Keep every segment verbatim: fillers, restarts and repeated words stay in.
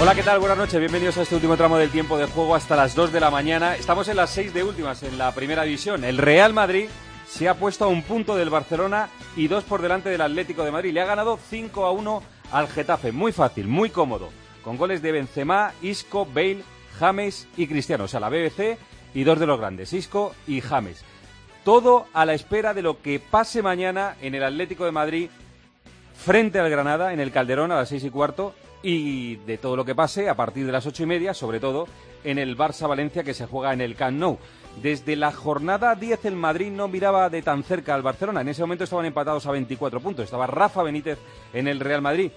Hola, ¿qué tal? Buenas noches, bienvenidos a este último tramo del tiempo de juego hasta las dos de la mañana. Estamos en las seis de últimas en la primera división. El Real Madrid se ha puesto a un punto del Barcelona y dos por delante del Atlético de Madrid. Le ha ganado cinco a uno al Getafe, muy fácil, muy cómodo, con goles de Benzema, Isco, Bale, James y Cristiano. O sea, la B B C y dos de los grandes, Isco y James. Todo a la espera de lo que pase mañana en el Atlético de Madrid frente al Granada, en el Calderón, a las seis y cuarto, y de todo lo que pase a partir de las ocho y media, sobre todo en el Barça-Valencia, que se juega en el Camp Nou. Desde la jornada diez el Madrid no miraba de tan cerca al Barcelona. En ese momento estaban empatados a veinticuatro puntos. Estaba Rafa Benítez en el Real Madrid.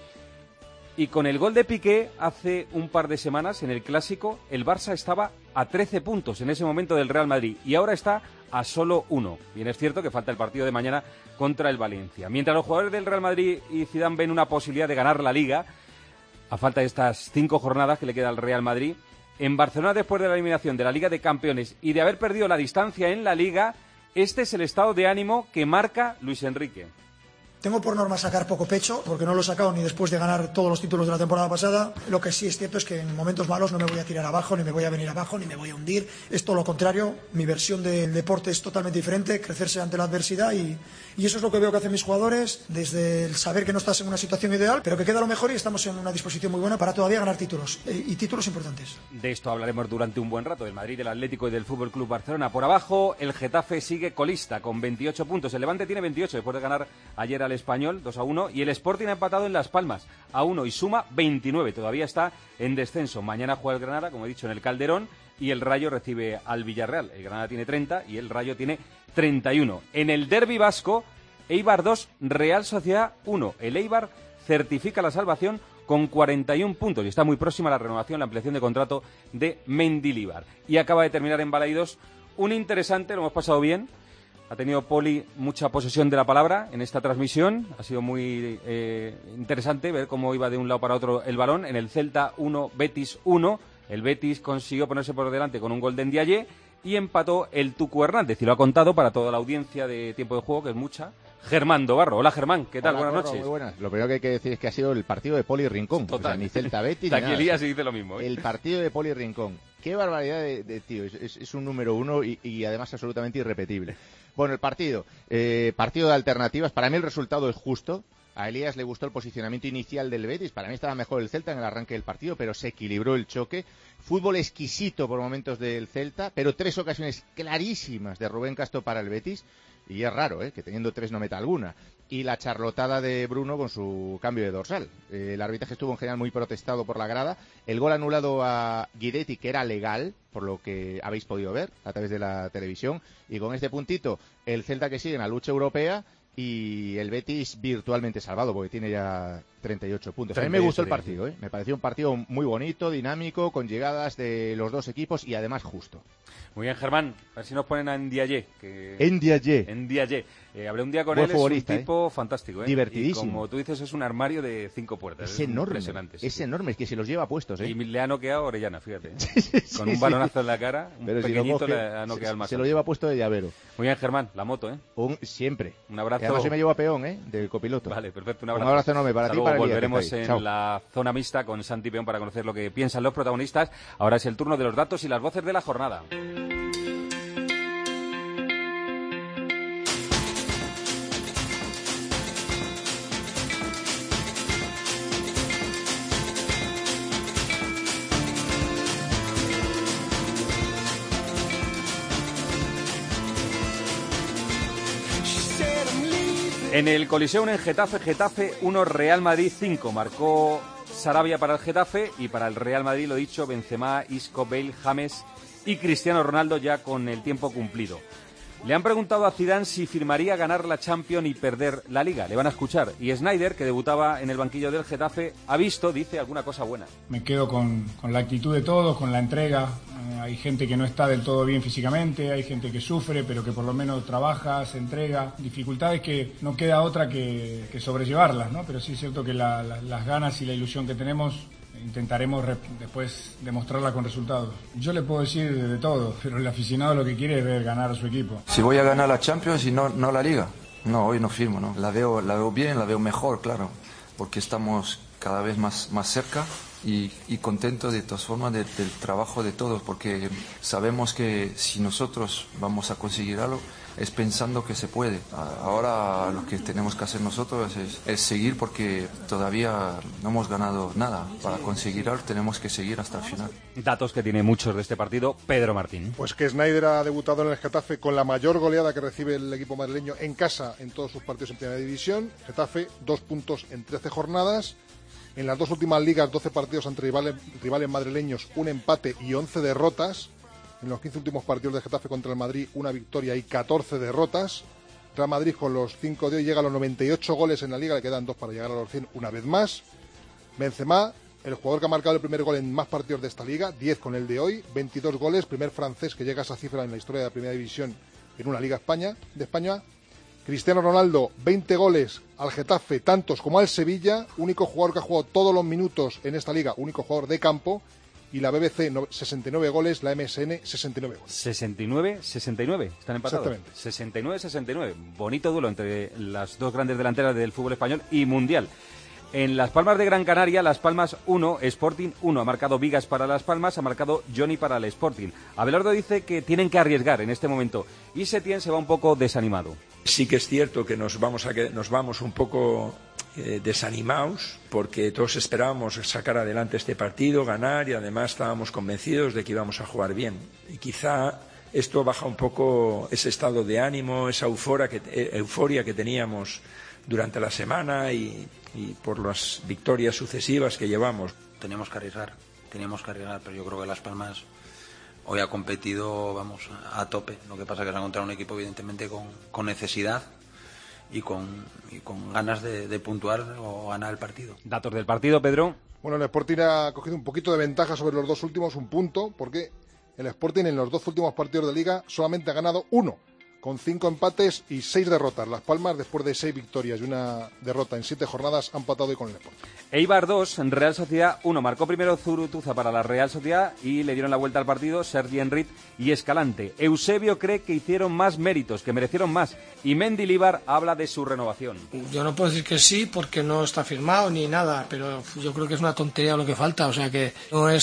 Y con el gol de Piqué hace un par de semanas en el Clásico, el Barça estaba a trece puntos en ese momento del Real Madrid y ahora está a solo uno. Bien, es cierto que falta el partido de mañana contra el Valencia. Mientras los jugadores del Real Madrid y Zidane ven una posibilidad de ganar la Liga, a falta de estas cinco jornadas que le queda al Real Madrid, en Barcelona, después de la eliminación de la Liga de Campeones y de haber perdido la distancia en la Liga, este es el estado de ánimo que marca Luis Enrique. Tengo por norma sacar poco pecho, porque no lo he sacado ni después de ganar todos los títulos de la temporada pasada. Lo que sí es cierto es que en momentos malos no me voy a tirar abajo, ni me voy a venir abajo, ni me voy a hundir. Es todo lo contrario. Mi versión del deporte es totalmente diferente, crecerse ante la adversidad y, y eso es lo que veo que hacen mis jugadores, desde el saber que no estás en una situación ideal, pero que queda lo mejor y estamos en una disposición muy buena para todavía ganar títulos, y títulos importantes. De esto hablaremos durante un buen rato, del Madrid, del Atlético y del Fútbol Club Barcelona. Por abajo, el Getafe sigue colista con veintiocho puntos. El Levante tiene veintiocho después de ganar ayer al Español dos a uno y el Sporting ha empatado en Las Palmas a uno y suma veintinueve. Todavía está en descenso. Mañana juega el Granada, como he dicho, en el Calderón y el Rayo recibe al Villarreal. El Granada tiene treinta y el Rayo tiene treinta y uno. En el derbi vasco, Eibar dos, Real Sociedad uno. El Eibar certifica la salvación con cuarenta y uno puntos y está muy próxima a la renovación, la ampliación de contrato de Mendilibar. Y acaba de terminar en Balaidos un interesante, lo hemos pasado bien. Ha tenido Poli mucha posesión de la palabra en esta transmisión. Ha sido muy eh, interesante ver cómo iba de un lado para otro el balón. En el Celta uno, Betis uno. El Betis consiguió ponerse por delante con un gol de Ndiaye y empató el Tucu Hernández. Y lo ha contado para toda la audiencia de Tiempo de Juego, que es mucha, Germán Dobarro. Hola, Germán, ¿qué tal? Hola, buenas Corro, noches. Muy buenas. Lo primero que hay que decir es que ha sido el partido de Poli Rincón. Total. O sea, ni Celta Betis ni Taquilía nada. se dice lo mismo, ¿eh? El partido de Poli Rincón. Qué barbaridad de, de tío. Es, es, es un número uno y, y además absolutamente irrepetible. Bueno, el partido. Eh, partido de alternativas. Para mí el resultado es justo. A Elías le gustó el posicionamiento inicial del Betis. Para mí estaba mejor el Celta en el arranque del partido, pero se equilibró el choque. Fútbol exquisito por momentos del Celta, pero tres ocasiones clarísimas de Rubén Castro para el Betis. Y es raro, ¿eh?, que teniendo tres no meta alguna. Y la charlotada de Bruno con su cambio de dorsal. Eh, el arbitraje estuvo en general muy protestado por la grada. El gol anulado a Guidetti, que era legal, por lo que habéis podido ver a través de la televisión. Y con este puntito, el Celta que sigue en la lucha europea y el Betis virtualmente salvado, porque tiene ya treinta y ocho puntos. A mí me gustó el partido, ¿eh? Me pareció un partido muy bonito, dinámico, con llegadas de los dos equipos y además justo. Muy bien, Germán. A ver si nos ponen a Ndiaye. Que... Ndiaye. Ndiaye. Eh, hablé un día con Buen él, futbolista, es un tipo ¿eh? fantástico, ¿eh? Divertidísimo. Y como tú dices, es un armario de cinco puertas. Es, es enorme. Impresionante. Sí, es sí. enorme, es que se los lleva puestos, ¿eh? Y le ha noqueado Orellana, fíjate. Sí, sí, con sí, un balonazo sí. en la cara, un Pero pequeñito si lo coge, le ha noqueado se, el más. Se lo lleva puesto de llavero. Muy bien, Germán, la moto, ¿eh? Un, siempre. Un abrazo. Y además yo me llevo a peón, ¿eh? Del copiloto. Vale, perfecto. Un abrazo. Un abrazo enorme para Hasta ti y luego. para el Volveremos en Chao. la zona mixta con Santi Peón para conocer lo que piensan los protagonistas. Ahora es el turno de los datos y las voces de la jornada. En el Coliseum en Getafe, Getafe uno, Real Madrid cinco. Marcó Sarabia para el Getafe y para el Real Madrid, lo dicho, Benzema, Isco, Bale, James y Cristiano Ronaldo ya con el tiempo cumplido. Le han preguntado a Zidane si firmaría ganar la Champions y perder la Liga. Le van a escuchar. Y Snyder, que debutaba en el banquillo del Getafe, ha visto, dice, alguna cosa buena. Me quedo con, con la actitud de todos, con la entrega. Eh, hay gente que no está del todo bien físicamente, hay gente que sufre, pero que por lo menos trabaja, se entrega. Dificultades que no queda otra que, que sobrellevarlas, ¿no? Pero sí es cierto que la, la, las ganas y la ilusión que tenemos intentaremos re- después demostrarla con resultados. Yo le puedo decir de, de todo, pero el aficionado lo que quiere es ver ganar a su equipo. Si voy a ganar la Champions y no, no la Liga, no, hoy no firmo, ¿no? La veo, la veo bien, la veo mejor, claro, porque estamos cada vez más, más cerca y, y contento de todas formas de, del trabajo de todos, porque sabemos que si nosotros vamos a conseguir algo es pensando que se puede. Ahora lo que tenemos que hacer nosotros es, es seguir, porque todavía no hemos ganado nada. Para conseguir algo tenemos que seguir hasta el final. Datos que tiene muchos de este partido, Pedro Martín. Pues que Sneijder ha debutado en el Getafe con la mayor goleada que recibe el equipo madrileño en casa en todos sus partidos en Primera División. Getafe, dos puntos en trece jornadas. En las dos últimas ligas, doce partidos entre rivales, rivales madrileños, un empate y once derrotas. En los quince últimos partidos de Getafe contra el Madrid, una victoria y catorce derrotas. Real Madrid con los cinco de hoy llega a los noventa y ocho goles en la Liga, le quedan dos para llegar a los cien una vez más. Benzema, el jugador que ha marcado el primer gol en más partidos de esta Liga, diez con el de hoy, veintidós goles, primer francés que llega a esa cifra en la historia de la Primera División en una Liga España, de España. Cristiano Ronaldo, veinte goles al Getafe, tantos como al Sevilla, único jugador que ha jugado todos los minutos en esta Liga, único jugador de campo. Y la B B C, sesenta y nueve goles, la M S N, sesenta y nueve goles. sesenta y nueve sesenta y nueve, están empatados. Exactamente. sesenta y nueve sesenta y nueve, bonito duelo entre las dos grandes delanteras del fútbol español y mundial. En Las Palmas de Gran Canaria, Las Palmas uno, Sporting uno. Ha marcado Vigas para Las Palmas, ha marcado Johnny para el Sporting. Abelardo dice que tienen que arriesgar en este momento y Setién se va un poco desanimado. Sí que es cierto que nos vamos, a, nos vamos un poco eh, desanimados, porque todos esperábamos sacar adelante este partido, ganar, y además estábamos convencidos de que íbamos a jugar bien. Y quizá esto baja un poco ese estado de ánimo, esa euforia que, euforia que teníamos durante la semana y, y por las victorias sucesivas que llevamos. Teníamos que arriesgar, teníamos que arriesgar, pero yo creo que Las Palmas hoy ha competido, vamos, a tope. Lo que pasa es que se ha encontrado un equipo evidentemente con, con necesidad y con, y con ganas de, de puntuar o ganar el partido. Datos del partido, Pedro. Bueno, el Sporting ha cogido un poquito de ventaja sobre los dos últimos, un punto, porque el Sporting en los dos últimos partidos de Liga solamente ha ganado uno, con cinco empates y seis derrotas. Las Palmas, después de seis victorias y una derrota en siete jornadas, han empatado hoy con el Sporting. Eibar dos, Real Sociedad uno. Marcó primero Zurutuza para la Real Sociedad y le dieron la vuelta al partido Sergi Enrit y Escalante. Eusebio cree que hicieron más méritos, que merecieron más. Y Mendilibar habla de su renovación. Yo no puedo decir que sí porque no está firmado ni nada, pero yo creo que es una tontería lo que falta. O sea que no es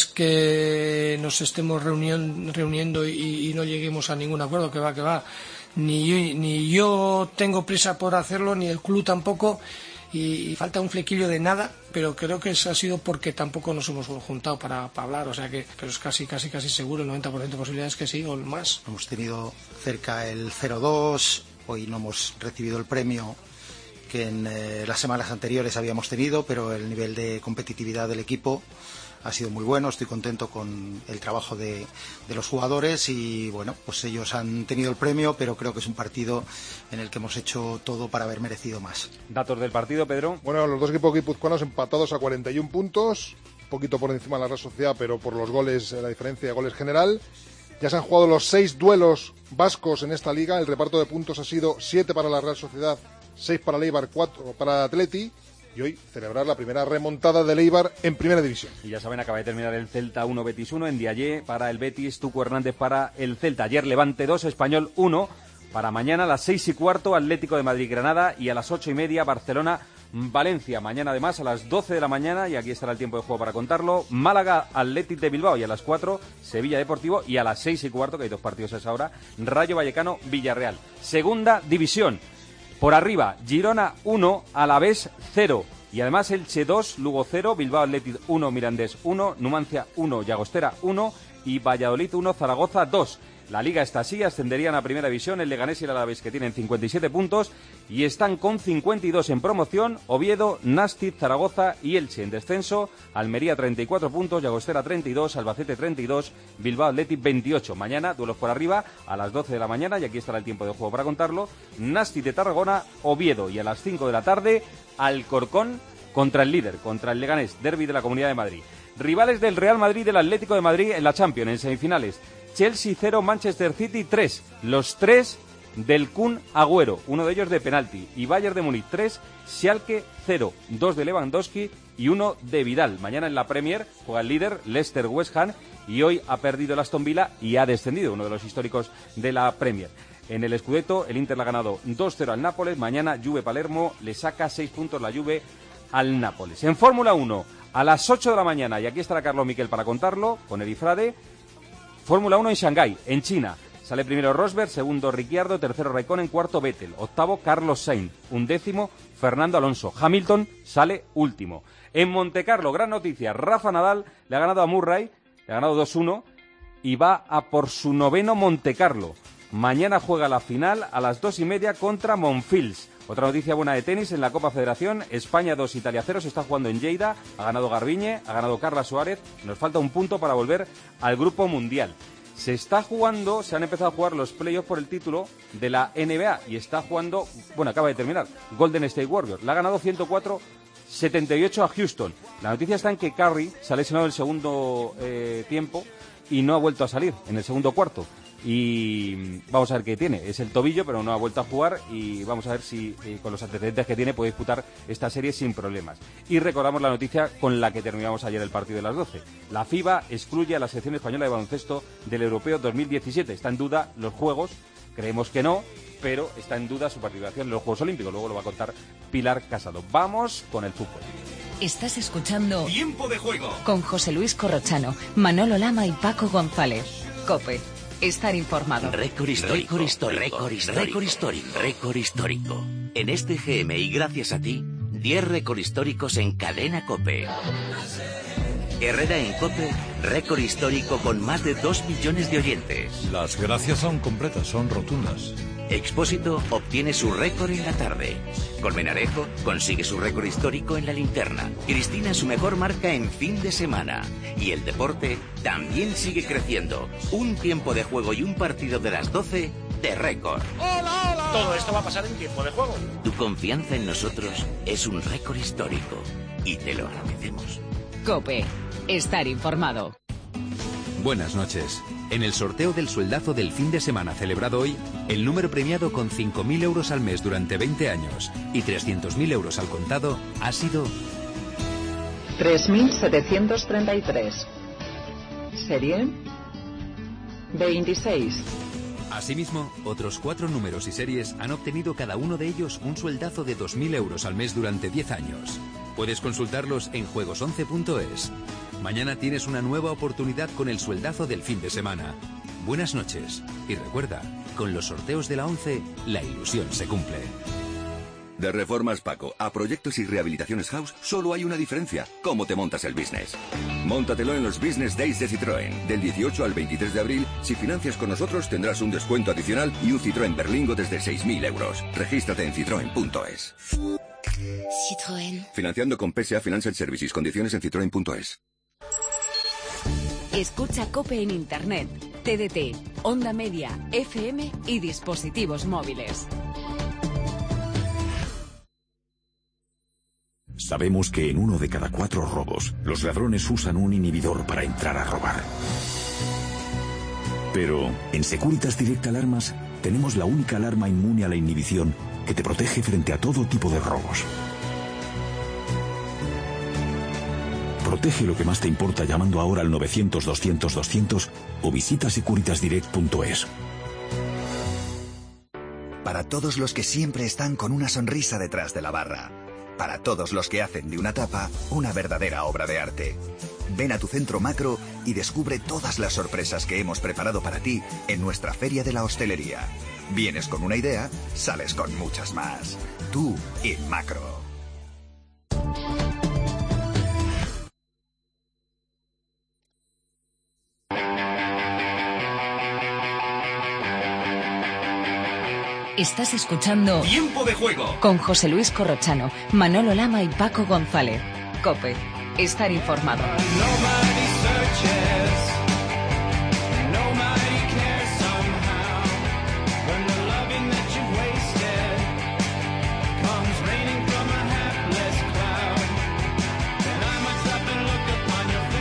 que nos estemos reuniendo, reuniendo y, y no lleguemos a ningún acuerdo, que va, que va. Ni yo, ni yo tengo prisa por hacerlo, ni el club tampoco, y, y falta un flequillo de nada, pero creo que eso ha sido porque tampoco nos hemos juntado para, para hablar, o sea que, pero es casi, casi, casi seguro, el noventa por ciento de posibilidades que sí, o más. Hemos tenido cerca el cero dos, hoy no hemos recibido el premio que en eh, las semanas anteriores habíamos tenido, pero el nivel de competitividad del equipo ha sido muy bueno, estoy contento con el trabajo de, de los jugadores y bueno, pues ellos han tenido el premio, pero creo que es un partido en el que hemos hecho todo para haber merecido más. Datos del partido, Pedro. Bueno, los dos equipos guipuzcoanos empatados a cuarenta y un puntos, un poquito por encima de la Real Sociedad, pero por los goles, la diferencia de goles general. Ya se han jugado los seis duelos vascos en esta liga, el reparto de puntos ha sido siete para la Real Sociedad, seis para el Eibar, cuatro para el Atleti. Y hoy celebrar la primera remontada del Eibar en Primera División. Y ya saben, acaba de terminar el Celta uno, Betis uno, en Diallé para el Betis, Tuco Hernández para el Celta. Ayer Levante dos, Español uno. Para mañana a las seis y cuarto, Atlético de Madrid-Granada, y a las ocho y media, Barcelona-Valencia. Mañana además a las doce de la mañana, y aquí estará el tiempo de juego para contarlo, Málaga-Athletic de Bilbao, y a las cuatro, Sevilla Deportivo, y a las seis y cuarto, que hay dos partidos a esa hora, Rayo Vallecano-Villarreal. Segunda División. Por arriba, Girona uno, Alavés cero. Y además Elche dos, Lugo cero, Bilbao Athletic uno, Mirandés uno, Numancia uno, Llagostera uno y Valladolid uno, Zaragoza dos. La Liga está así, ascenderían a Primera División el Leganés y el Alavés, que tienen cincuenta y siete puntos y están con cincuenta y dos en promoción, Oviedo, Nàstic, Zaragoza y Elche en descenso, Almería treinta y cuatro puntos, Llagostera treinta y dos, Albacete treinta y dos, Bilbao Athletic veintiocho. Mañana, duelos por arriba, a las doce de la mañana, y aquí estará el tiempo de juego para contarlo, Nàstic de Tarragona, Oviedo, y a las cinco de la tarde, Alcorcón contra el líder, contra el Leganés, derbi de la Comunidad de Madrid. Rivales del Real Madrid y del Atlético de Madrid en la Champions, en semifinales. Chelsea cero, Manchester City tres. Los tres del Kun Agüero, uno de ellos de penalti. Y Bayern de Múnich tres, Schalke cero. Dos de Lewandowski y uno de Vidal. Mañana en la Premier juega el líder, Leicester West Ham, y hoy ha perdido el Aston Villa y ha descendido, uno de los históricos de la Premier. En el Scudetto, el Inter le ha ganado dos cero al Nápoles. Mañana Juve Palermo le saca seis puntos la Juve al Nápoles. En Fórmula uno, a las ocho de la mañana, y aquí estará Carlos Miquel para contarlo, con el Ifrade, Fórmula uno en Shanghái, en China. Sale primero Rosberg, segundo Ricciardo, tercero Raikkonen, cuarto Vettel, octavo Carlos Sainz, undécimo Fernando Alonso. Hamilton sale último. En Montecarlo, gran noticia, Rafa Nadal le ha ganado a Murray, le ha ganado dos uno y va a por su noveno Montecarlo. Mañana juega la final a las dos y media contra Monfils. Otra noticia buena de tenis en la Copa Federación, España dos, Italia cero, se está jugando en Lleida, ha ganado Garbiñe, ha ganado Carla Suárez, nos falta un punto para volver al Grupo Mundial. Se está jugando, se han empezado a jugar los playoffs por el título de la N B A y está jugando, bueno, acaba de terminar, Golden State Warriors. Le ha ganado ciento cuatro setenta y ocho a Houston. La noticia está en que Curry se ha lesionado el segundo eh, tiempo y no ha vuelto a salir en el segundo cuarto. Y vamos a ver qué tiene. Es el tobillo, pero no ha vuelto a jugar y vamos a ver si eh, con los antecedentes que tiene puede disputar esta serie sin problemas. Y recordamos la noticia con la que terminamos ayer el partido de las doce. La FIBA excluye a la selección española de baloncesto del Europeo dos mil diecisiete. Está en duda los Juegos, creemos que no, pero está en duda su participación en los Juegos Olímpicos. Luego lo va a contar Pilar Casado. Vamos con el fútbol. Estás escuchando Tiempo de Juego con José Luis Corrochano, Manolo Lama y Paco González. COPE. Estar informado. Récord histórico, récord histórico, récord histórico, récord histórico, récord histórico. En este G M y gracias a ti, diez récord históricos en cadena COPE. Herrera en COPE, récord histórico con más de dos millones de oyentes. Las gracias son completas, son rotundas. Expósito obtiene su récord en la tarde. Colmenarejo consigue su récord histórico en la linterna. Cristina su mejor marca en fin de semana. Y el deporte también sigue creciendo. Un tiempo de juego y un partido de las doce de récord. ¡Hola, hola! Todo esto va a pasar en tiempo de juego. Tu confianza en nosotros es un récord histórico. Y te lo agradecemos. COPE. Estar informado. Buenas noches. En el sorteo del sueldazo del fin de semana celebrado hoy, el número premiado con cinco mil euros al mes durante veinte años y trescientos mil euros al contado ha sido tres mil setecientos treinta y tres. Serie veintiséis. Asimismo, otros cuatro números y series han obtenido cada uno de ellos un sueldazo de dos mil euros al mes durante diez años. Puedes consultarlos en juegos once punto es. Mañana tienes una nueva oportunidad con el sueldazo del fin de semana. Buenas noches. Y recuerda, con los sorteos de la once, la ilusión se cumple. De Reformas Paco a Proyectos y Rehabilitaciones House solo hay una diferencia: cómo te montas el business. Móntatelo en los Business Days de Citroën. Del dieciocho al veintitrés de abril, si financias con nosotros tendrás un descuento adicional y un Citroën Berlingo desde seis mil euros. Regístrate en citroen punto es. Citroën. Financiando con P S A Financial Services. Condiciones en citroen punto es. Escucha COPE en Internet, T D T, Onda Media, F M y dispositivos móviles. Sabemos que en uno de cada cuatro robos, los ladrones usan un inhibidor para entrar a robar. Pero en Securitas Direct Alarmas tenemos la única alarma inmune a la inhibición que te protege frente a todo tipo de robos. Protege lo que más te importa llamando ahora al novecientos doscientos doscientos o visita securitas direct punto es. Para todos los que siempre están con una sonrisa detrás de la barra. Para todos los que hacen de una tapa una verdadera obra de arte. Ven a tu centro Macro y descubre todas las sorpresas que hemos preparado para ti en nuestra Feria de la Hostelería. Vienes con una idea, sales con muchas más. Tú y Macro. Estás escuchando Tiempo de Juego con José Luis Corrochano, Manolo Lama y Paco González. COPE. Estar informado.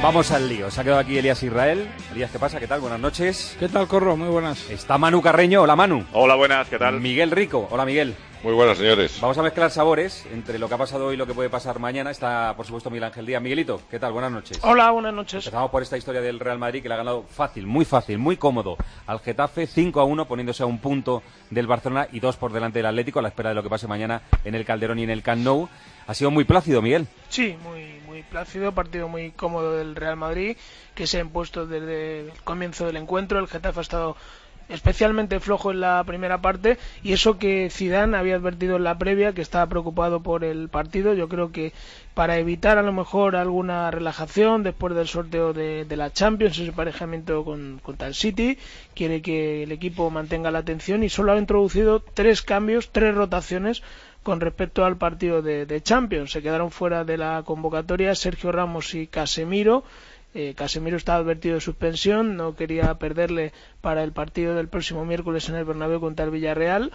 Vamos al lío. Se ha quedado aquí Elías Israel. Elías, ¿qué pasa? ¿Qué tal? Buenas noches. ¿Qué tal, Corro? Muy buenas. Está Manu Carreño. Hola, Manu. Hola, buenas. ¿Qué tal? Miguel Rico. Hola, Miguel. Muy buenas, señores. Vamos a mezclar sabores entre lo que ha pasado hoy y lo que puede pasar mañana. Está, por supuesto, Miguel Ángel Díaz. Miguelito, ¿qué tal? Buenas noches. Hola, buenas noches. Empezamos por esta historia del Real Madrid, que le ha ganado fácil, muy fácil, muy cómodo al Getafe, cinco a uno, poniéndose a un punto del Barcelona y dos por delante del Atlético, a la espera de lo que pase mañana en el Calderón y en el Camp Nou. Ha sido muy plácido, Miguel. Sí, muy, muy plácido, partido muy cómodo del Real Madrid, que se ha impuesto desde el comienzo del encuentro. El Getafe ha estado especialmente flojo en la primera parte, y eso que Zidane había advertido en la previa, que estaba preocupado por el partido. Yo creo que para evitar a lo mejor alguna relajación después del sorteo de, de la Champions, ese emparejamiento con, contra el City, quiere que el equipo mantenga la atención, y solo ha introducido tres cambios, tres rotaciones con respecto al partido de, de Champions. Se quedaron fuera de la convocatoria Sergio Ramos y Casemiro. Eh, Casemiro estaba advertido de suspensión, no quería perderle para el partido del próximo miércoles en el Bernabéu contra el Villarreal.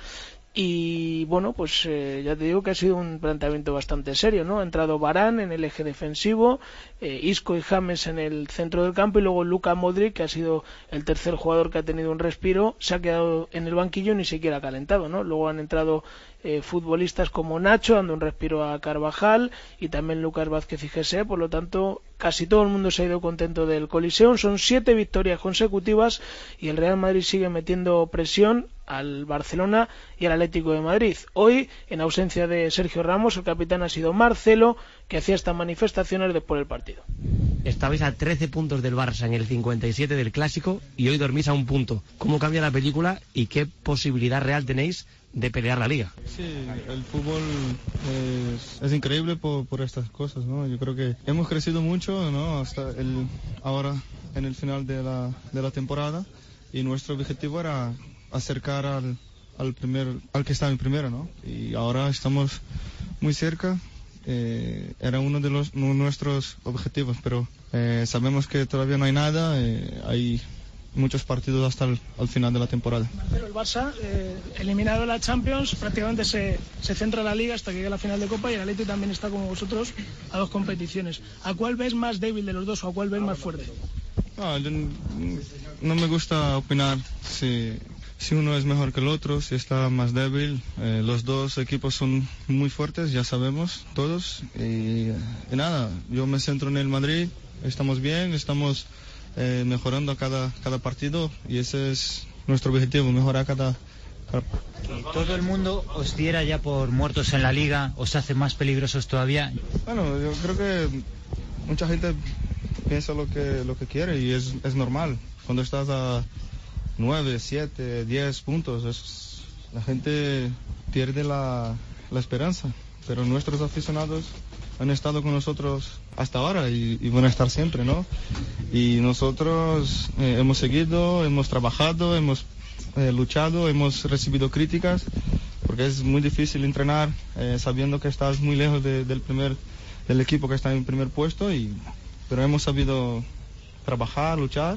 Y bueno, pues eh, ya te digo que ha sido un planteamiento bastante serio, ¿no? Ha entrado Varane en el eje defensivo, eh, Isco y James en el centro del campo, y luego Luka Modric, que ha sido el tercer jugador que ha tenido un respiro, se ha quedado en el banquillo, ni siquiera ha calentado, ¿no? Luego han entrado eh, futbolistas como Nacho, dando un respiro a Carvajal, y también Lucas Vázquez y Jesse. Por lo tanto, casi todo el mundo se ha ido contento del Coliseum. Son siete victorias consecutivas, y el Real Madrid sigue metiendo presión al Barcelona y al Atlético de Madrid. Hoy, en ausencia de Sergio Ramos, el capitán ha sido Marcelo, que hacía estas manifestaciones después del partido. Estabais a trece puntos del Barça en el cincuenta y siete del Clásico, y hoy dormís a un punto. ¿Cómo cambia la película y qué posibilidad real tenéis de pelear la Liga? Sí, el fútbol es, es increíble por, por estas cosas, ¿no? Yo creo que hemos crecido mucho, ¿no? Hasta el, ahora en el final de la, de la temporada, y nuestro objetivo era acercar al, al primer al que estaba en primero, ¿no? Y ahora estamos muy cerca. Eh, era uno de los nuestros objetivos, pero eh, sabemos que todavía no hay nada. Eh, hay muchos partidos hasta el al final de la temporada. Pero el Barça, eh, eliminado de la Champions, prácticamente se, se centra en la Liga hasta que llegue la final de Copa, y el Atleti también está como vosotros a dos competiciones. ¿A cuál ves más débil de los dos o a cuál ves más fuerte? No, yo no me gusta opinar si Si uno es mejor que el otro, si está más débil. Eh, los dos equipos son muy fuertes, ya sabemos todos. Y, y nada, yo me centro en el Madrid. Estamos bien, estamos eh, mejorando cada, cada partido, y ese es nuestro objetivo, mejorar cada, cada... Que todo el mundo os diera ya por muertos en la Liga, os hace más peligrosos todavía. Bueno, yo creo que mucha gente piensa lo que, lo que quiere, y es, es normal. Cuando estás a nueve, siete, diez puntos, es, la gente pierde la, la esperanza, pero nuestros aficionados han estado con nosotros hasta ahora y, y van a estar siempre, ¿no? Y nosotros eh, hemos seguido, hemos trabajado, hemos eh, luchado, hemos recibido críticas, porque es muy difícil entrenar eh, sabiendo que estás muy lejos de, del primer del equipo que está en primer puesto, y pero hemos sabido trabajar, luchar.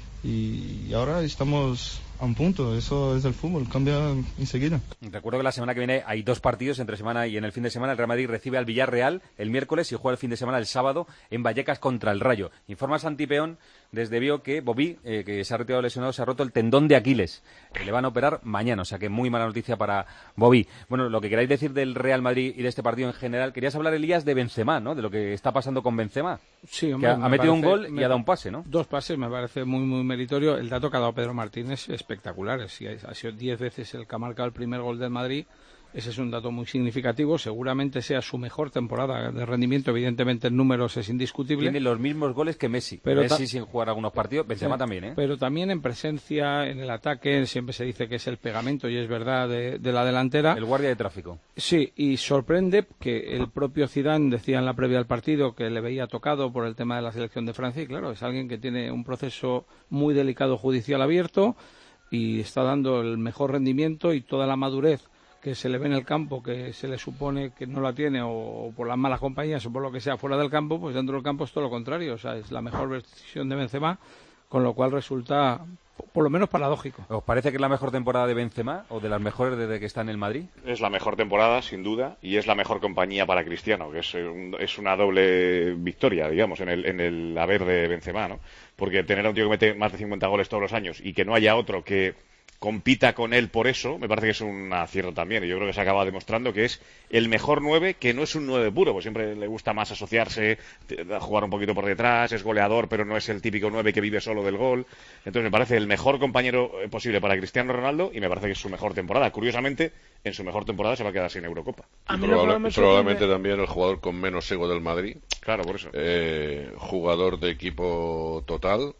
Y ahora estamos a un punto, eso es el fútbol, cambia enseguida. Recuerdo que la semana que viene hay dos partidos entre semana, y en el fin de semana el Real Madrid recibe al Villarreal el miércoles y juega el fin de semana el sábado en Vallecas contra el Rayo. Informa Santi Peón desde Vigo que Bobby, eh, que se ha retirado lesionado, se ha roto el tendón de Aquiles. Eh, le van a operar mañana, o sea que muy mala noticia para Bobby. Bueno, lo que queráis decir del Real Madrid y de este partido en general, querías hablar, Elías, de Benzema, ¿no? De lo que está pasando con Benzema. Sí, hombre, que ha, ha metido parece, un gol me, y ha dado un pase, ¿no? Dos pases, me parece muy, muy meritorio. El dato que ha dado Pedro Martínez es espectacular. Si ha sido diez veces el que ha marcado el primer gol del Madrid. Ese es un dato muy significativo. Seguramente sea su mejor temporada de rendimiento. Evidentemente en números es indiscutible. Tiene los mismos goles que Messi. Pero Messi sin jugar algunos partidos. Benzema sí, también, ¿eh? Pero también en presencia, en el ataque. Siempre se dice que es el pegamento, y es verdad, de, de la delantera. El guardia de tráfico. Sí, y sorprende que el propio Zidane decía en la previa del partido que le veía tocado por el tema de la selección de Francia. Y claro, es alguien que tiene un proceso muy delicado judicial abierto, y está dando el mejor rendimiento y toda la madurez que se le ve en el campo, que se le supone que no la tiene, o, o por las malas compañías o por lo que sea fuera del campo, pues dentro del campo es todo lo contrario. O sea, es la mejor versión de Benzema, con lo cual resulta por lo menos paradójico. ¿Os parece que es la mejor temporada de Benzema o de las mejores desde que está en el Madrid? Es la mejor temporada, sin duda, y es la mejor compañía para Cristiano, que es, un, es una doble victoria, digamos, en el, en el haber de Benzema, ¿no? Porque tener a un tío que mete más de cincuenta goles todos los años y que no haya otro que compita con él por eso, me parece que es un acierto también. Y yo creo que se acaba demostrando que es el mejor nueve, que no es un nueve puro, pues siempre le gusta más asociarse, jugar un poquito por detrás, es goleador, pero no es el típico nueve que vive solo del gol. Entonces me parece el mejor compañero posible para Cristiano Ronaldo y me parece que es su mejor temporada. Curiosamente, en su mejor temporada se va a quedar sin Eurocopa. Y probable, probablemente también el jugador con menos ego del Madrid. Claro, por eso. Eh, jugador de equipo total,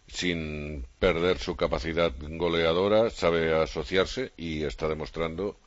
sin perder su capacidad goleadora, sabe asociarse y está demostrando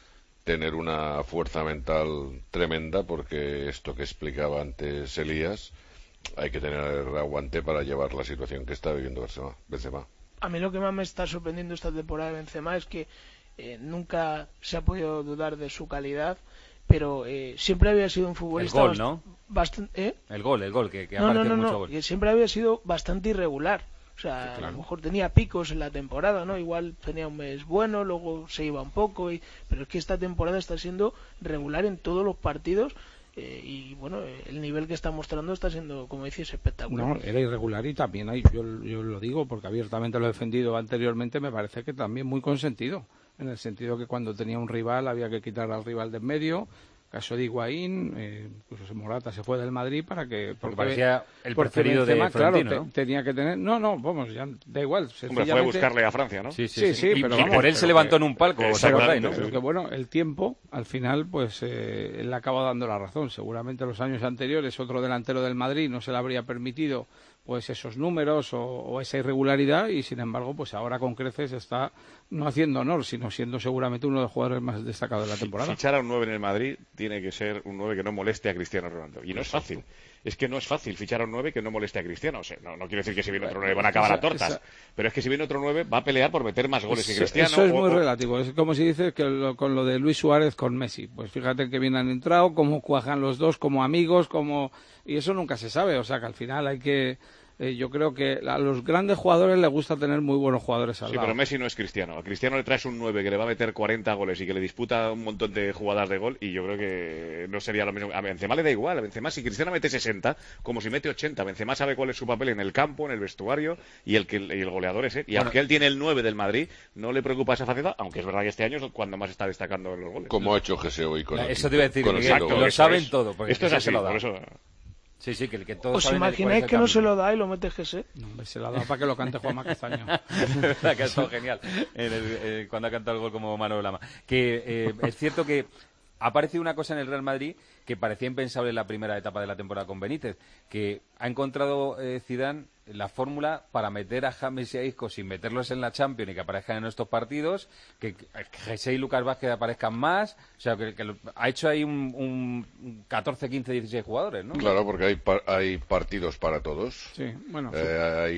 tener una fuerza mental tremenda, porque esto que explicaba antes Elías, hay que tener aguante para llevar la situación que está viviendo Benzema. A mí lo que más me está sorprendiendo esta temporada de Benzema es que eh, nunca se ha podido dudar de su calidad, pero eh, siempre había sido un futbolista el gol, ¿no? bastante, ¿eh? El gol, el gol, que, que no, aparece no, no, mucho no, gol. Que siempre había sido bastante irregular. O sea, sí, claro. A lo mejor tenía picos en la temporada, ¿no? Igual tenía un mes bueno, luego se iba un poco, y... pero es que esta temporada está siendo regular en todos los partidos. Eh, y bueno, el nivel que está mostrando está siendo, como dices, espectacular. No, era irregular y también hay, yo, yo lo digo porque abiertamente lo he defendido anteriormente, me parece que también muy consentido, en el sentido que cuando tenía un rival había que quitar al rival de en medio. Caso de Higuaín, eh, incluso Morata se fue del Madrid para que... Porque, porque parecía el preferido Benzema, de Florentino, claro, ¿no? te, tenía que tener... No, no, vamos, ya da igual. Hombre, fue a buscarle a Francia, ¿no? Sí, sí, sí, sí, sí, y, pero y vamos, por él se levantó que, en un palco, ¿os acordáis, no? Pero que bueno, el tiempo, al final, pues eh, le acaba dando la razón. Seguramente los años anteriores otro delantero del Madrid no se le habría permitido pues esos números o, o esa irregularidad, y sin embargo pues ahora con creces está no haciendo honor, sino siendo seguramente uno de los jugadores más destacados de la temporada. Fichar a un nueve en el Madrid tiene que ser un nueve que no moleste a Cristiano Ronaldo, y no es fácil. Es que no es fácil fichar a un nueve que no moleste a Cristiano. O sea, no, no quiero decir que si viene otro nueve van a acabar a tortas, esa... pero es que si viene otro nueve va a pelear por meter más goles que Cristiano. Eso es o, muy o... relativo. Es como si dices que lo, con lo de Luis Suárez con Messi. Pues fíjate que bien han entrado, cómo cuajan los dos como amigos, como y eso nunca se sabe. O sea que al final hay que... Eh, yo creo que a los grandes jugadores les gusta tener muy buenos jugadores al sí, lado. Sí, pero Messi no es Cristiano. A Cristiano le traes un nueve que le va a meter cuarenta goles y que le disputa un montón de jugadas de gol, y yo creo que no sería lo mismo. A Benzema le da igual. A Benzema, si Cristiano mete sesenta, como si mete ochenta. Benzema sabe cuál es su papel en el campo, en el vestuario, y el, que, y el goleador es él. Y bueno, aunque él tiene el nueve del Madrid, no le preocupa esa faceta, aunque es verdad que este año es cuando más está destacando en los goles. Como ha hecho G S hoy con Eso el, te iba a decir, con que, exacto, que lo saben es. todo. Esto es así, lo da. Por eso... Sí, sí, que el que todos ¿Os imagináis que no se lo da y lo mete G S? No, se lo ha dado para que lo cante Juanma Castaño. que ha estado genial en el, eh, cuando ha cantado el gol como Manolo Lama. Que eh, es cierto que ha aparecido una cosa en el Real Madrid que parecía impensable en la primera etapa de la temporada con Benítez, que ha encontrado eh, Zidane la fórmula para meter a James y a Isco sin meterlos en la Champions y que aparezcan en estos partidos, que Jesse y Lucas Vázquez aparezcan más, o sea, que, que lo, ha hecho ahí un, un catorce, quince, dieciséis jugadores, ¿no? Claro, porque hay, par, hay partidos para todos. Sí, bueno. Eh,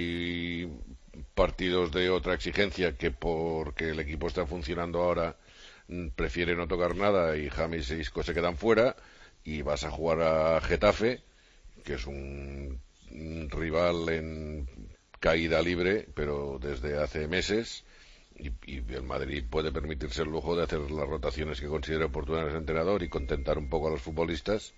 sí. Hay partidos de otra exigencia que porque el equipo está funcionando ahora prefiere no tocar nada y James e Isco se quedan fuera, y vas a jugar a Getafe, que es un, un rival en caída libre, pero desde hace meses, y, y el Madrid puede permitirse el lujo de hacer las rotaciones que considere oportunas el entrenador y contentar un poco a los futbolistas,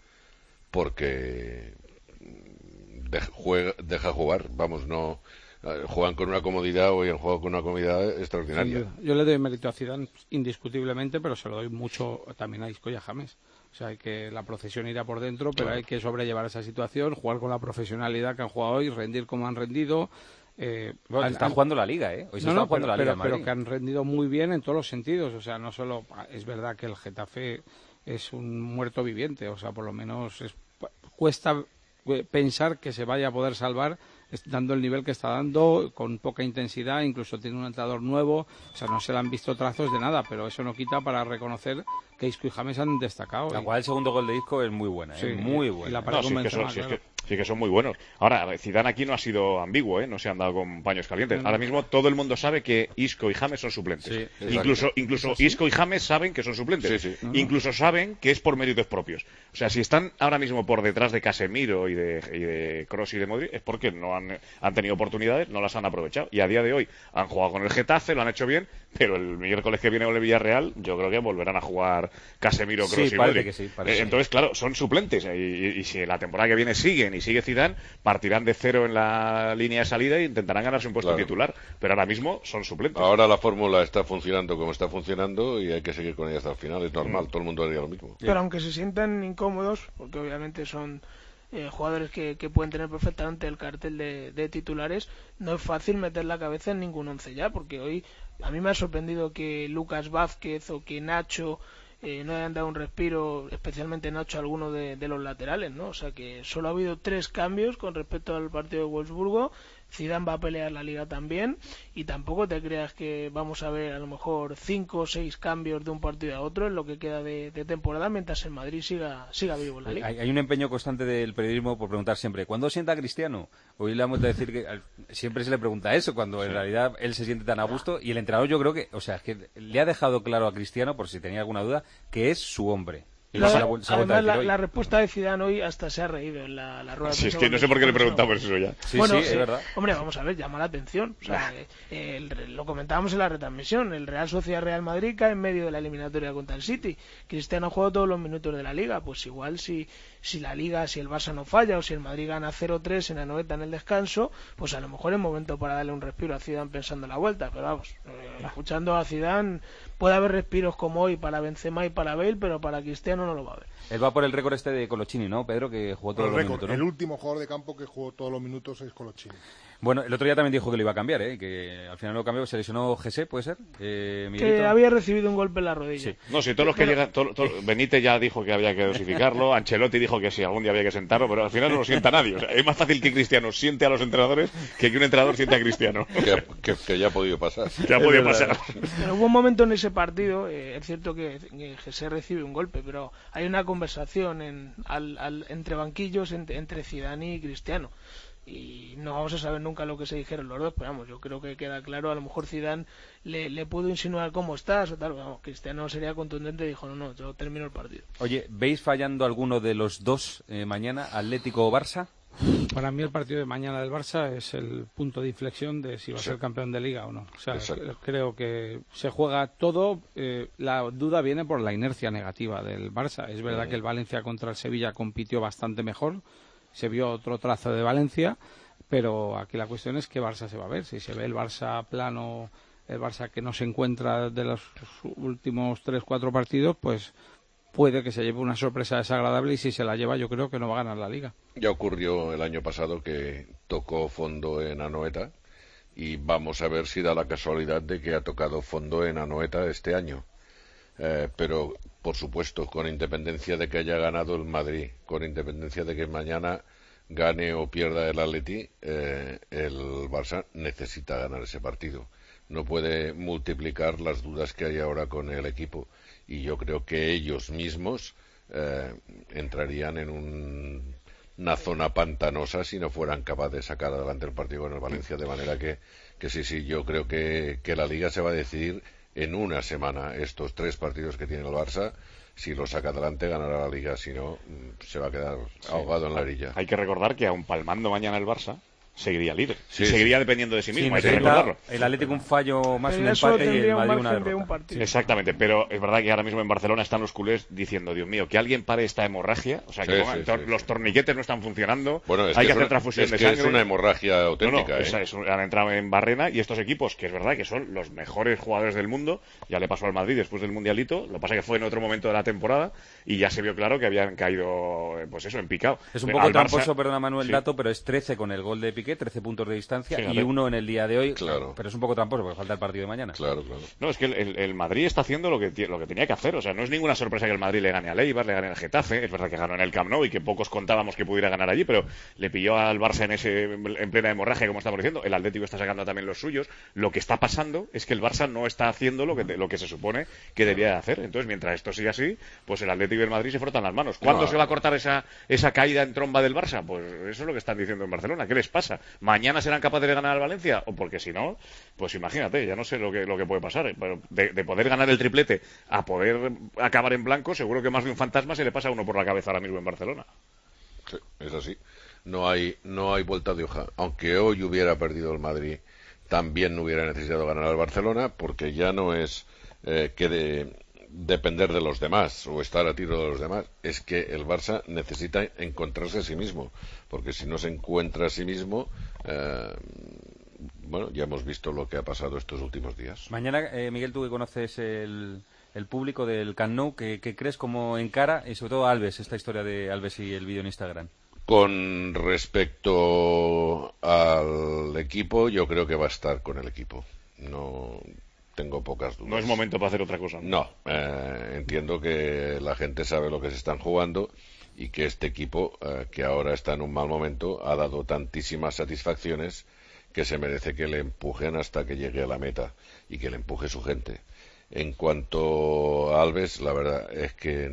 porque de, juega, deja jugar, vamos, no... juegan con una comodidad, hoy han jugado con una comodidad extraordinaria. Sí, yo, yo le doy mérito a Zidane indiscutiblemente, pero se lo doy mucho también a Isco y a James. O sea, hay que la procesión irá por dentro, pero claro, hay que sobrellevar esa situación, jugar con la profesionalidad que han jugado hoy, rendir como han rendido. Eh, bueno, han, están jugando la Liga, ¿eh? Hoy se no, está no, jugando pero, la Liga. Pero, pero que han rendido muy bien en todos los sentidos. O sea, no solo es verdad que el Getafe es un muerto viviente, o sea, por lo menos es, cuesta pensar que se vaya a poder salvar dando el nivel que está dando, con poca intensidad, incluso tiene un entrenador nuevo, o sea, no se le han visto trazos de nada, pero eso no quita para reconocer que Isco y James han destacado. La cual el segundo gol de Isco es muy buena, sí, ¿eh? Muy buena. Y la no, si es que son, si es que Sí, que son muy buenos. Ahora, Zidane aquí no ha sido ambiguo, ¿eh? No se han dado con paños calientes. Ahora mismo todo el mundo sabe que Isco y James son suplentes. Sí, incluso incluso ¿sí? Isco y James saben que son suplentes. Sí, sí. Uh-huh. Incluso saben que es por méritos propios. O sea, si están ahora mismo por detrás de Casemiro y de, y de Kroos y de Modric, es porque no han, han tenido oportunidades, no las han aprovechado. Y a día de hoy han jugado con el Getafe, lo han hecho bien, pero el miércoles que viene con el Villarreal, yo creo que volverán a jugar Casemiro, Kroos sí, y Modric. Que sí, eh, entonces, claro, son suplentes. Y, y, y si la temporada que viene siguen y sigue Zidane, partirán de cero en la línea de salida e intentarán ganarse un puesto claro. titular, pero ahora mismo son suplentes. Ahora la fórmula está funcionando como está funcionando y hay que seguir con ella hasta el final, es normal, mm. todo el mundo haría lo mismo. Pero aunque se sientan incómodos, porque obviamente son eh, jugadores que, que pueden tener perfectamente el cartel de, de titulares, no es fácil meter la cabeza en ningún once ya, porque hoy a mí me ha sorprendido que Lucas Vázquez o que Nacho Eh, no hayan dado un respiro, especialmente Nacho, a alguno de, de los laterales, ¿no? O sea que solo ha habido tres cambios con respecto al partido de Wolfsburgo. Zidane va a pelear la Liga también y tampoco te creas que vamos a ver a lo mejor cinco o seis cambios de un partido a otro en lo que queda de, de temporada mientras el Madrid siga siga vivo en la Liga. Hay, hay un empeño constante del periodismo por preguntar siempre ¿cuándo sienta a Cristiano? Hoy le vamos a decir que siempre se le pregunta eso cuando en realidad él se siente tan a gusto y el entrenador yo creo que, o sea, es que le ha dejado claro a Cristiano, por si tenía alguna duda, que es su hombre. La, se la, se además, la, la respuesta de Zidane hoy hasta se ha reído en la, la rueda de prensa. Sí, es que no sé por qué le preguntamos eso ya. Sí, bueno, sí, es eh, verdad. Hombre, vamos a ver, llama la atención. O sea, eh, el, lo comentábamos en la retransmisión. El Real Sociedad Real Madrid cae en medio de la eliminatoria contra el City. Cristiano ha jugado todos los minutos de la Liga. Pues igual si, si la Liga, si el Barça no falla o si el Madrid gana cero tres en la noventa en el descanso, pues a lo mejor es momento para darle un respiro a Zidane pensando en la vuelta. Pero vamos, eh, escuchando a Zidane, puede haber respiros como hoy para Benzema y para Bale, pero para Cristiano no lo va a haber. Él va por el récord este de Colochini, ¿no, Pedro? Que jugó todos el los récord, minutos, ¿no? El último jugador de campo que jugó todos los minutos es Colochini. Bueno, el otro día también dijo que lo iba a cambiar, ¿eh? Que al final lo cambió, se lesionó Jesse, ¿puede ser? Eh, que había recibido un golpe en la rodilla. Sí. No, si todos los que pero... llegan... Todo, todo, Benítez ya dijo que había que dosificarlo, Ancelotti dijo que sí, algún día había que sentarlo, pero al final no lo sienta nadie. O sea, es más fácil que Cristiano siente a los entrenadores que que un entrenador siente a Cristiano. Que, que, que ya ha podido pasar. Que ha podido pasar. Pero hubo un momento en ese partido, eh, es cierto que, que Jesse recibe un golpe, pero hay una conversación en, al, al, entre banquillos entre, entre Zidane y Cristiano. Y no vamos a saber nunca lo que se dijeron los dos, pero vamos, yo creo que queda claro. A lo mejor Zidane le, le pudo insinuar cómo estás o tal, vamos, Cristiano sería contundente y dijo no, no, yo termino el partido. Oye, ¿veis fallando alguno de los dos eh, mañana, Atlético o Barça? Para mí el partido de mañana del Barça es el punto de inflexión de si va a ser campeón de Liga o no. O sea, Exacto. creo que se juega todo. Eh, la duda viene por la inercia negativa del Barça. Es verdad uh-huh. que el Valencia contra el Sevilla compitió bastante mejor. Se vio otro trazo de Valencia, pero aquí la cuestión es qué Barça se va a ver. Si se ve el Barça plano, el Barça que no se encuentra de los últimos tres cuatro partidos, pues puede que se lleve una sorpresa desagradable y si se la lleva yo creo que no va a ganar la Liga. Ya ocurrió el año pasado que tocó fondo en Anoeta y vamos a ver si da la casualidad de que ha tocado fondo en Anoeta este año. Eh, pero, por supuesto, con independencia de que haya ganado el Madrid, con independencia de que mañana gane o pierda el Atleti, eh, el Barça necesita ganar ese partido. No puede multiplicar las dudas que hay ahora con el equipo. Y yo creo que ellos mismos eh, entrarían en un, una zona pantanosa si no fueran capaces de sacar adelante el partido con el Valencia. De manera que, que sí, sí, yo creo que, que la Liga se va a decidir en una semana. Estos tres partidos que tiene el Barça, si lo saca adelante ganará la Liga, si no se va a quedar ahogado sí. en la orilla. Hay que recordar que aun palmando mañana el Barça seguiría líder, sí, seguiría sí. dependiendo de sí mismo, sí, hay que recordarlo. El Atlético un fallo más pero un empate y el Madrid una derrota. Un Exactamente, pero es verdad que ahora mismo en Barcelona están los culés diciendo, Dios mío, que alguien pare esta hemorragia, o sea, que sí, pongan, sí, sí, los torniquetes no están funcionando, bueno, es hay que, que hacer transfusión es de que sangre. Es una hemorragia auténtica. No, no, ¿eh? esa es, han entrado en barrena y estos equipos, que es verdad que son los mejores jugadores del mundo, ya le pasó al Madrid después del Mundialito, lo que pasa que fue en otro momento de la temporada y ya se vio claro que habían caído, pues eso, en picado. Es un poco al tramposo, Barça, perdona Manuel sí. dato, pero es trece con el gol de Piqué Piqué, trece puntos de distancia, Fíjate. y uno en el día de hoy. Claro. Pero es un poco tramposo porque falta el partido de mañana. Claro, claro. No, es que el, el, el Madrid está haciendo lo que, lo que tenía que hacer. O sea, no es ninguna sorpresa que el Madrid le gane al Eibar, le gane al Getafe. Es verdad que ganó en el Camp Nou y que pocos contábamos que pudiera ganar allí, pero le pilló al Barça en ese en plena hemorragia, como estamos diciendo. El Atlético está sacando también los suyos. Lo que está pasando es que el Barça no está haciendo lo que, lo que se supone que debería hacer. Entonces, mientras esto siga así, pues el Atlético y el Madrid se frotan las manos. ¿Cuándo No. se va a cortar esa, esa caída en tromba del Barça? Pues eso es lo que están diciendo en Barcelona. ¿Qué les pasa? ¿Mañana serán capaces de ganar al Valencia? O porque si no, pues imagínate, ya no sé lo que, lo que puede pasar. Pero de, de poder ganar el triplete a poder acabar en blanco, seguro que más de un fantasma se le pasa a uno por la cabeza ahora mismo en Barcelona. Sí, es así. No hay, no hay vuelta de hoja. Aunque hoy hubiera perdido el Madrid, también no hubiera necesitado ganar al Barcelona, porque ya no es eh, que de depender de los demás o estar a tiro de los demás, es que el Barça necesita encontrarse a sí mismo, porque si no se encuentra a sí mismo, eh, bueno, ya hemos visto lo que ha pasado estos últimos días. Mañana, eh, Miguel, tú que conoces el, el público del Camp Nou, ¿qué, qué crees cómo encara, y sobre todo Alves, esta historia de Alves y el vídeo en Instagram? Con respecto al equipo, yo creo que va a estar con el equipo. No tengo pocas dudas. No es momento para hacer otra cosa. No, eh, entiendo que la gente sabe lo que se están jugando y que este equipo, eh, que ahora está en un mal momento, ha dado tantísimas satisfacciones que se merece que le empujen hasta que llegue a la meta y que le empuje su gente. En cuanto a Alves, la verdad es que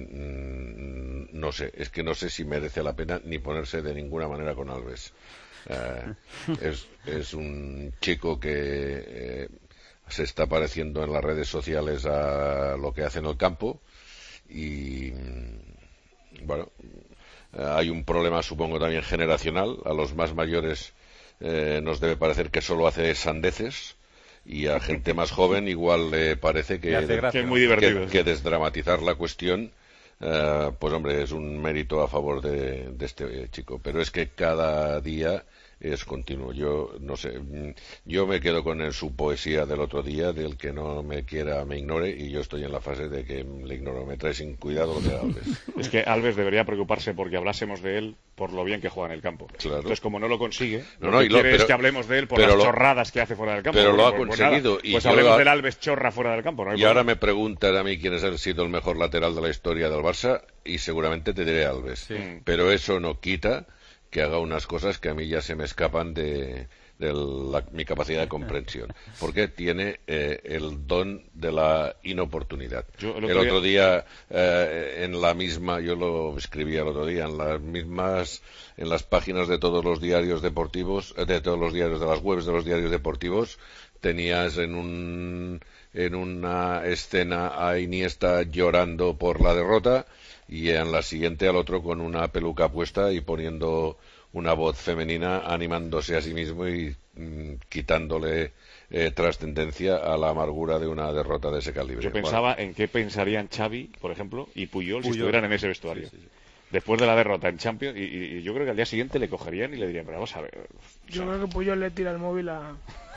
mmm, no sé, es que no sé si merece la pena ni ponerse de ninguna manera con Alves. Eh, es, es un chico que eh, se está pareciendo en las redes sociales a lo que hace en el campo y bueno, hay un problema supongo también generacional. A los más mayores eh, nos debe parecer que solo hace sandeces y a gente más joven igual le parece que, gracia, que es muy divertido, que, que desdramatizar la cuestión, eh, pues hombre, es un mérito a favor de, de este chico. Pero es que cada día es continuo. Yo no sé, yo me quedo con el, su poesía del otro día, del que no me quiera me ignore, y yo estoy en la fase de que le ignoro. Me trae sin cuidado lo de Alves. Es que Alves debería preocuparse porque hablásemos de él por lo bien que juega en el campo. Claro. Entonces, como no lo consigue, no, lo no, que y quiere lo, pero, es que hablemos de él por las lo, chorradas que hace fuera del campo. Pero pues, lo ha pues, conseguido. Pues, y pues hablemos lo, del Alves chorra fuera del campo. ¿no? Y ahora me preguntan a mí quién ha sido el mejor lateral de la historia del Barça y seguramente te diré Alves. Sí. Pero eso no quita que haga unas cosas que a mí ya se me escapan de, de la, mi capacidad de comprensión, porque tiene eh, el don de la inoportunidad. Yo, el otro el otro día, día eh, en la misma, yo lo escribí el otro día, en las mismas, en las páginas de todos los diarios deportivos, de todos los diarios, de las webs de los diarios deportivos, tenías en un en una escena a Iniesta llorando por la derrota y en la siguiente al otro con una peluca puesta y poniendo una voz femenina animándose a sí mismo y mm, quitándole eh, trascendencia a la amargura de una derrota de ese calibre. Yo pensaba bueno. en qué pensarían Xavi, por ejemplo, y Puyol, Puyol. si estuvieran en ese vestuario. Sí, sí, sí. Después de la derrota en Champions, y, y yo creo que al día siguiente le cogerían y le dirían, pero vamos a ver. Yo creo que Puyol le tira el móvil a,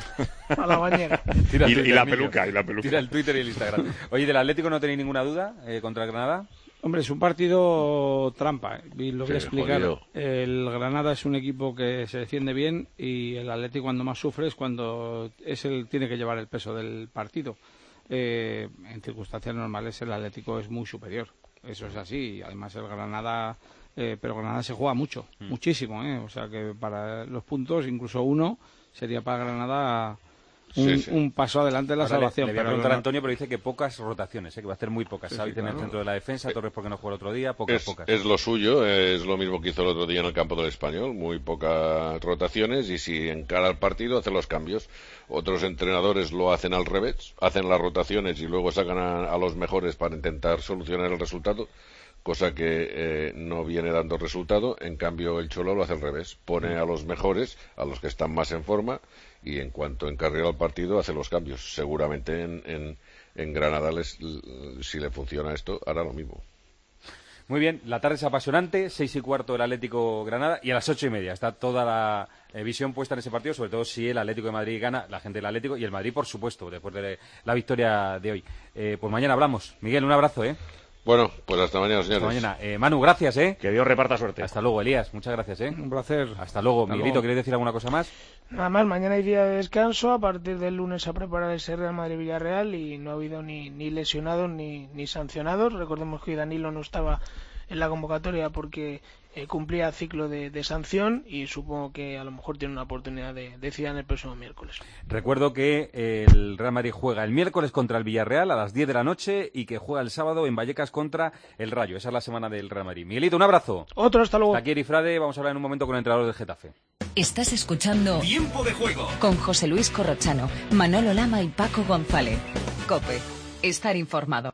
a la bañera. y, y, la peluca, y la peluca. Tira el Twitter y el Instagram. Oye, ¿del Atlético no tenéis ninguna duda eh, contra el Granada? Hombre, es un partido trampa, y lo voy a sí, explicar. Jodido. El Granada es un equipo que se defiende bien y el Atlético cuando más sufre es cuando es el tiene que llevar el peso del partido. Eh, en circunstancias normales el Atlético es muy superior, eso es así. Y además el Granada, eh, pero Granada se juega mucho, mm. muchísimo, ¿eh? O sea que para los puntos, incluso uno, sería para Granada Un, sí, sí. un paso adelante de la Ahora salvación. Le, le voy a pero preguntar no... a Antonio, pero dice que pocas rotaciones, ¿eh? Que va a hacer muy pocas. Sí, Xavi sí, tiene claro. el centro de la defensa, Torres porque no jugó el otro día, pocas, es, pocas. Es lo suyo, es lo mismo que hizo el otro día en el campo del Español, muy pocas rotaciones y si encara el partido hace los cambios. Otros entrenadores lo hacen al revés, hacen las rotaciones y luego sacan a, a los mejores para intentar solucionar el resultado, cosa que eh, no viene dando resultado. En cambio el Cholo lo hace al revés, pone a los mejores, a los que están más en forma, y en cuanto encarrila el partido hace los cambios. Seguramente en, en, en Granada les, si le funciona esto hará lo mismo. Muy bien, la tarde es apasionante, seis y cuarto el Atlético Granada y a las ocho y media está toda la eh, visión puesta en ese partido, sobre todo si el Atlético de Madrid gana, la gente del Atlético y el Madrid por supuesto, después de la victoria de hoy. Eh, pues mañana hablamos. Miguel, un abrazo, ¿eh? Bueno, pues hasta mañana, señores. Hasta mañana. Eh, Manu, gracias, ¿eh? Que Dios reparta suerte. Hasta luego, Elías. Muchas gracias, ¿eh? Un placer. Hasta luego. Hasta Miguelito, luego. ¿quieres decir alguna cosa más? Nada más, mañana hay día de descanso, a partir del lunes a preparar ese Real Madrid-Villarreal y no ha habido ni, ni lesionados ni, ni sancionados. Recordemos que Danilo no estaba en la convocatoria porque eh, cumplía ciclo de, de sanción y supongo que a lo mejor tiene una oportunidad de, de Zidane el próximo miércoles. Recuerdo que el Real Madrid juega el miércoles contra el Villarreal a las diez de la noche y que juega el sábado en Vallecas contra el Rayo. Esa es la semana del Real Madrid. Miguelito, un abrazo. Otro, hasta luego. Hasta aquí Eri Frade, vamos a hablar en un momento con el entrenador del Getafe. Estás escuchando Tiempo de Juego con José Luis Corrochano, Manolo Lama y Paco González. COPE. Estar informado.